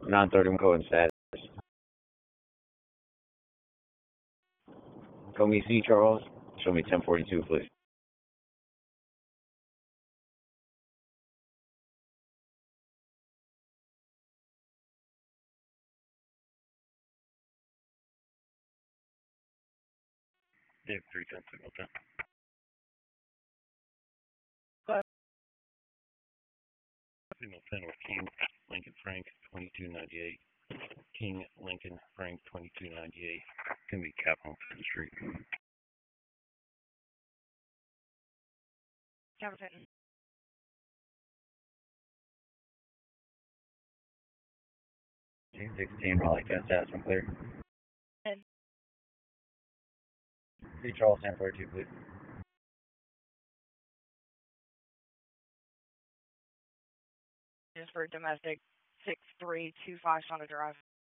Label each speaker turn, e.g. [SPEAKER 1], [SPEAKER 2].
[SPEAKER 1] 931 code and status. Call me C, Charles. Show me 1042, please.
[SPEAKER 2] Yeah, 310 signal 10. Signal 10 with King Lincoln Frank 2298. King Lincoln Frank 2298. Can be cap on 5th Street.
[SPEAKER 3] Captain.
[SPEAKER 1] 16, Raleigh, 10 status, I'm clear.
[SPEAKER 3] And
[SPEAKER 1] C, Charles, 1042, please.
[SPEAKER 3] just for domestic 6325 Sonda Drive.